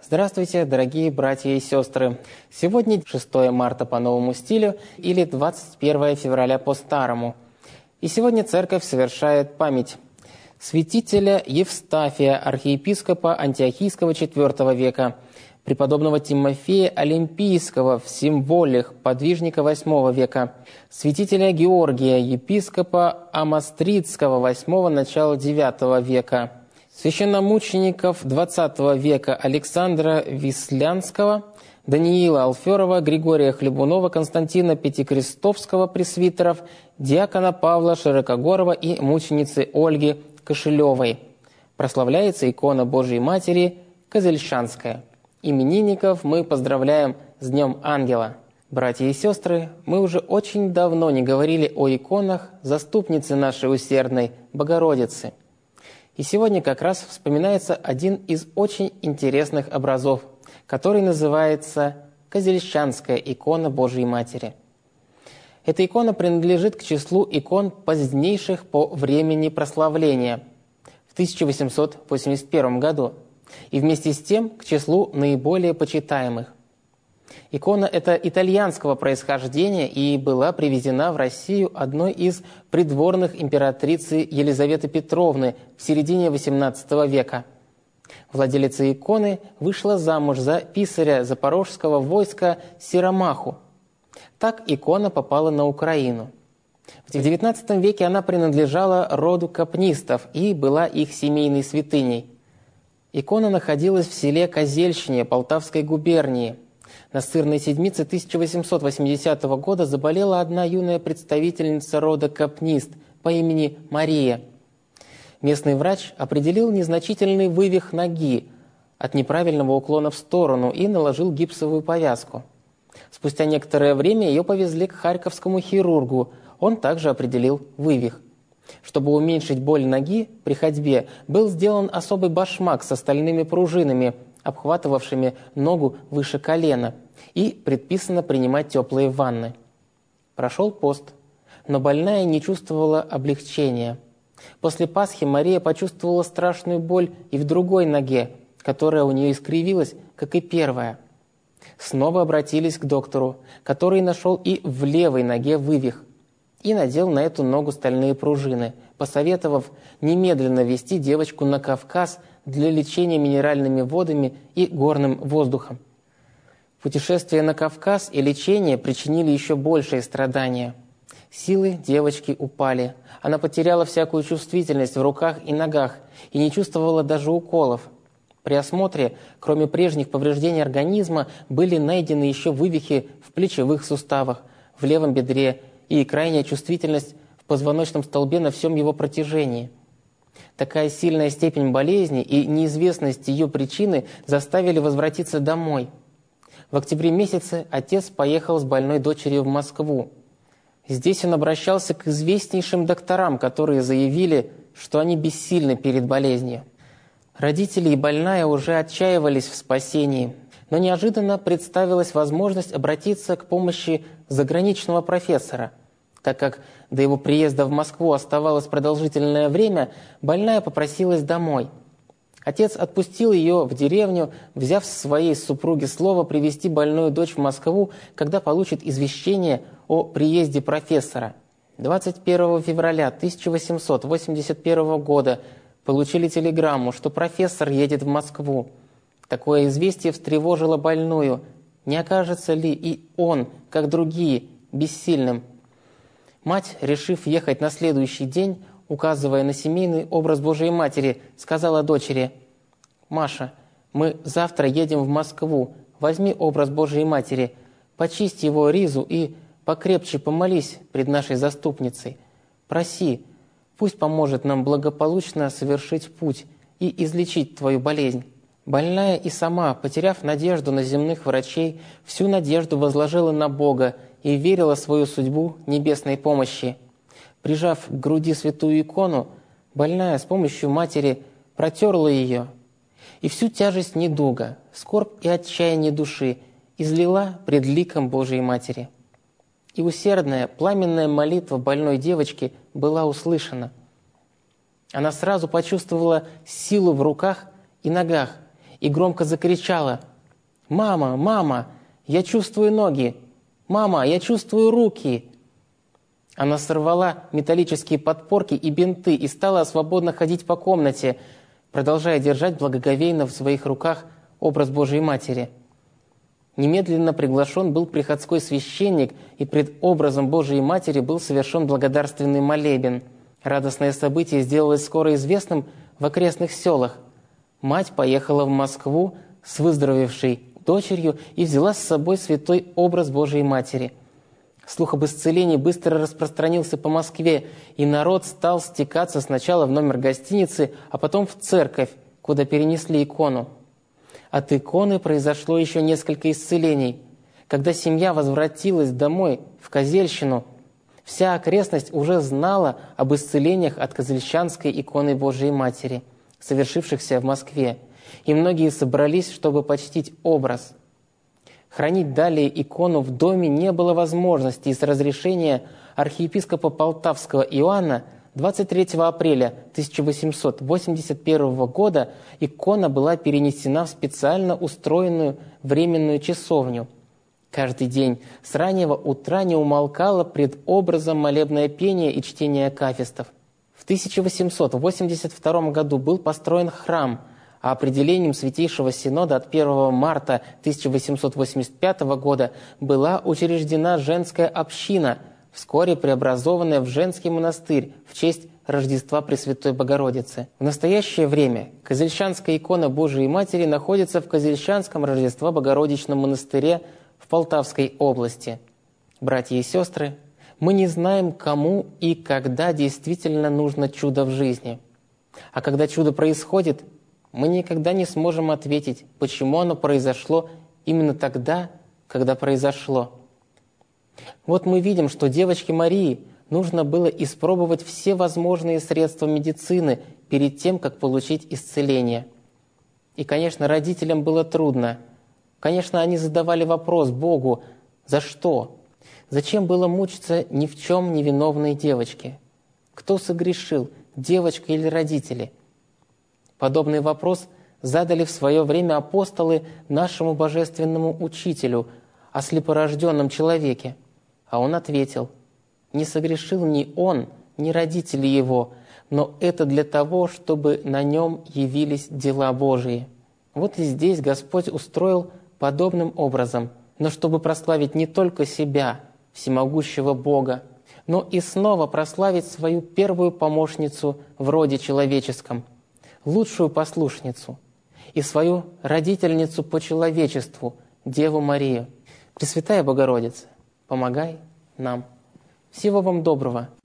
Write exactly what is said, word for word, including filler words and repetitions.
Здравствуйте, дорогие братья и сестры! Сегодня шестое марта по новому стилю или двадцать первое февраля по старому. И сегодня церковь совершает память святителя Евстафия, архиепископа Антиохийского четвёртого века, преподобного Тимофея Олимпийского в Символях, подвижника восьмого века, святителя Георгия, епископа Амастридского восьмого начала девятого века, священномучеников двадцатого века Александра Вислянского, Даниила Алферова, Григория Хлебунова, Константина Пятикрестовского пресвитеров, диакона Павла Широкогорова и мученицы Ольги Кошелевой. Прославляется икона Божией Матери Козельщанская. Именинников мы поздравляем с Днем Ангела. Братья и сестры, мы уже очень давно не говорили о иконах заступницы нашей усердной Богородицы. И сегодня как раз вспоминается один из очень интересных образов, который называется Козельщанская икона Божией Матери. Эта икона принадлежит к числу икон позднейших по времени прославления в тысяча восемьсот восемьдесят первом году и вместе с тем к числу наиболее почитаемых. Икона эта итальянского происхождения и была привезена в Россию одной из придворных императрицы Елизаветы Петровны в середине восемнадцатого века. Владелица иконы вышла замуж за писаря запорожского войска Сиромаху. Так икона попала на Украину. В девятнадцатом веке она принадлежала роду капнистов и была их семейной святыней. Икона находилась в селе Козельщине Полтавской губернии. На сырной седмице тысяча восемьсот восьмидесятого года заболела одна юная представительница рода капнист по имени Мария. Местный врач определил незначительный вывих ноги от неправильного уклона в сторону и наложил гипсовую повязку. Спустя некоторое время ее повезли к харьковскому хирургу. Он также определил вывих. Чтобы уменьшить боль ноги при ходьбе, был сделан особый башмак с остальными пружинами, обхватывавшими ногу выше колена, и предписано принимать теплые ванны. Прошел пост, но больная не чувствовала облегчения. После Пасхи Мария почувствовала страшную боль и в другой ноге, которая у нее искривилась, как и первая. Снова обратились к доктору, который нашел и в левой ноге вывих, и надел на эту ногу стальные пружины, посоветовав немедленно везти девочку на Кавказ для лечения минеральными водами и горным воздухом. Путешествие на Кавказ и лечение причинили еще большие страдания. Силы девочки упали. Она потеряла всякую чувствительность в руках и ногах и не чувствовала даже уколов. При осмотре, кроме прежних повреждений организма, были найдены еще вывихи в плечевых суставах, в левом бедре и крайняя чувствительность в позвоночном столбе на всем его протяжении. Такая сильная степень болезни и неизвестность ее причины заставили возвратиться домой. В октябре месяце отец поехал с больной дочерью в Москву. Здесь он обращался к известнейшим докторам, которые заявили, что они бессильны перед болезнью. Родители и больная уже отчаивались в спасении, но неожиданно представилась возможность обратиться к помощи заграничного профессора. Так как до его приезда в Москву оставалось продолжительное время, больная попросилась домой. Отец отпустил ее в деревню, взяв с своей супруги слово привезти больную дочь в Москву, когда получит извещение о приезде профессора. двадцать первого февраля тысяча восемьсот восемьдесят первого года получили телеграмму, что профессор едет в Москву. Такое известие встревожило больную. Не окажется ли и он, как другие, бессильным? Мать, решив ехать на следующий день, указывая на семейный образ Божией Матери, сказала дочери: «Маша, мы завтра едем в Москву, возьми образ Божией Матери, почисть его ризу и покрепче помолись пред нашей заступницей. Проси, пусть поможет нам благополучно совершить путь и излечить твою болезнь». Больная и сама, потеряв надежду на земных врачей, всю надежду возложила на Бога и верила свою судьбу небесной помощи. Прижав к груди святую икону, больная с помощью матери протерла ее, и всю тяжесть недуга, скорбь и отчаяние души излила пред ликом Божией Матери. И усердная, пламенная молитва больной девочки была услышана. Она сразу почувствовала силу в руках и ногах и громко закричала: «Мама, мама, я чувствую ноги! Мама, я чувствую руки!» Она сорвала металлические подпорки и бинты и стала свободно ходить по комнате, продолжая держать благоговейно в своих руках образ Божией Матери. Немедленно приглашен был приходской священник, и пред образом Божией Матери был совершен благодарственный молебен. Радостное событие сделалось скоро известным в окрестных селах. Мать поехала в Москву с выздоровевшей дочерью и взяла с собой святой образ Божией Матери. Слух об исцелении быстро распространился по Москве, и народ стал стекаться сначала в номер гостиницы, а потом в церковь, куда перенесли икону. От иконы произошло еще несколько исцелений. Когда семья возвратилась домой, в Козельщину, вся окрестность уже знала об исцелениях от Козельщанской иконы Божией Матери, совершившихся в Москве, и многие собрались, чтобы почтить образ. Хранить далее икону в доме не было возможности, и с разрешения архиепископа Полтавского Иоанна двадцать третьего апреля тысяча восемьсот восемьдесят первого года икона была перенесена в специально устроенную временную часовню. Каждый день с раннего утра не умолкало пред образом молебное пение и чтение акафистов. В тысяча восемьсот восемьдесят втором году был построен храм, а определением Святейшего Синода от первого марта тысяча восемьсот восемьдесят пятого года была учреждена женская община, вскоре преобразованная в женский монастырь в честь Рождества Пресвятой Богородицы. В настоящее время Козельщанская икона Божией Матери находится в Козельщанском Рождества Богородичном монастыре в Полтавской области. Братья и сестры, мы не знаем, кому и когда действительно нужно чудо в жизни. А когда чудо происходит, мы никогда не сможем ответить, почему оно произошло именно тогда, когда произошло. Вот мы видим, что девочке Марии нужно было испробовать все возможные средства медицины перед тем, как получить исцеление. И, конечно, родителям было трудно. Конечно, они задавали вопрос Богу: за что? Зачем было мучиться ни в чем невиновной девочке? Кто согрешил, девочка или родители? Подобный вопрос задали в свое время апостолы нашему божественному учителю о слепорожденном человеке. А он ответил: не согрешил ни он, ни родители его, но это для того, чтобы на нем явились дела Божии. Вот и здесь Господь устроил подобным образом, но чтобы прославить не только себя, всемогущего Бога, но и снова прославить свою первую помощницу в роде человеческом, лучшую послушницу, и свою родительницу по человечеству, Деву Марию. Пресвятая Богородица, помогай нам. Всего вам доброго.